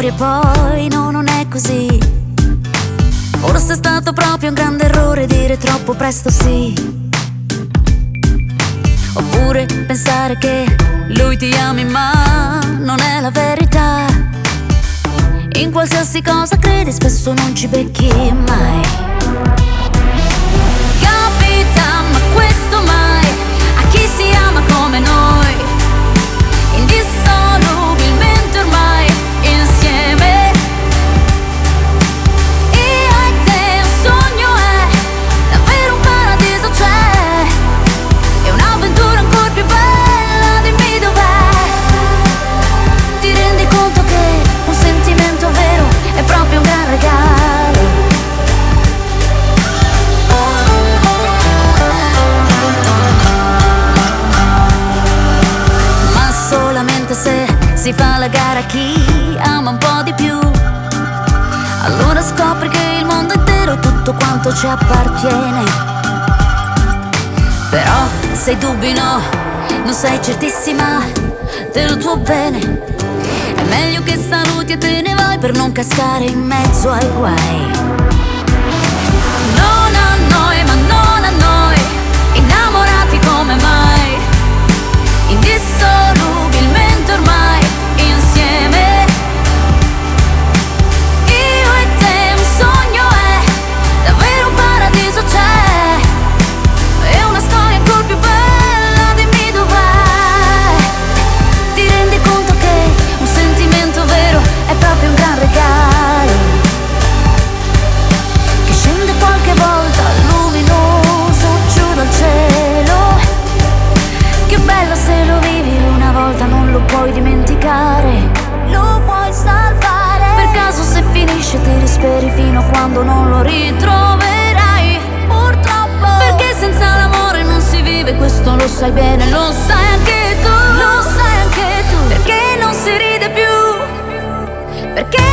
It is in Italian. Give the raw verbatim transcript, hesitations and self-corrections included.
dire poi no, non è così. Forse è stato proprio un grande errore dire troppo presto sì. Oppure pensare che lui ti ami ma non è la verità. In qualsiasi cosa credi spesso non ci becchi mai. Capita, ma questo mai a chi si ama come noi, indissolubilmente ormai insieme. Io e te un sogno è, davvero un paradiso c'è, è un'avventura ancora più bella, dimmi dov'è. Ti rendi conto che un sentimento vero è proprio un gran regalo. Ma solamente se si fa la gara a chi ama un po' di più, allora scopri che il mondo intero è tutto quanto ci appartiene. Però se dubbi no, non sei certissima del tuo bene, è meglio che saluti e te ne vai per non cascare in mezzo ai guai. Non a noi, ma non a noi, innamorati come mai, indissolubilmente ormai insieme. Io e te un sogno è, davvero un paradiso c'è, è una storia ancora più bella, dimmi dov'è. Ti rendi conto che un sentimento vero è proprio un gran regalo, che scende qualche volta luminoso giù dal cielo. Che bello se lo vivi una volta, non lo puoi dimenticare, lo puoi salvare. Per caso se finisce ti disperi fino a quando non lo ritroverai, purtroppo. Perché senza l'amore non si vive, questo lo sai bene, lo sai anche tu, lo sai anche tu. Perché non si ride più, perché